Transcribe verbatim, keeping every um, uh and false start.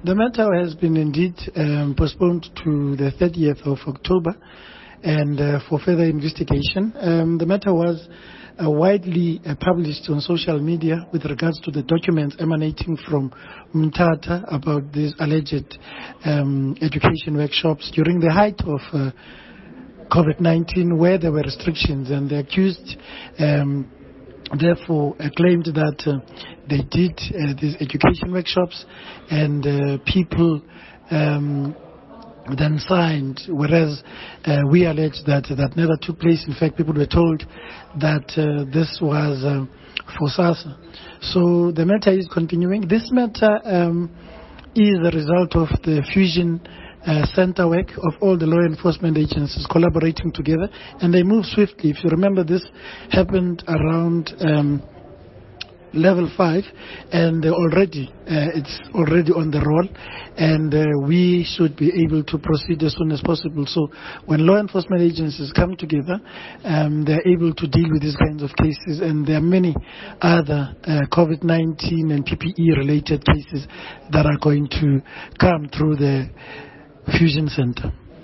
The matter has been indeed um, postponed to the thirtieth of October and uh, for further investigation. Um, the matter was uh, widely uh, published on social media with regards to the documents emanating from Mthatha about these alleged um, education workshops during the height of uh, COVID nineteen, where there were restrictions, and the accused um, therefore uh, claimed that uh, they did uh, these education workshops and uh, people um, then signed, whereas uh, we allege that that never took place. In fact, people were told that uh, this was uh, for SASSA. So the matter is continuing. This matter um, is a result of the fusion Uh, center work of all the law enforcement agencies collaborating together, and they move swiftly. If you remember, this happened around um, level five, and uh, already uh, it's already on the roll, and uh, we should be able to proceed as soon as possible. So when law enforcement agencies come together, um, they're able to deal with these kinds of cases, and there are many other uh, COVID nineteen and P P E related cases that are going to come through the Fusion Center.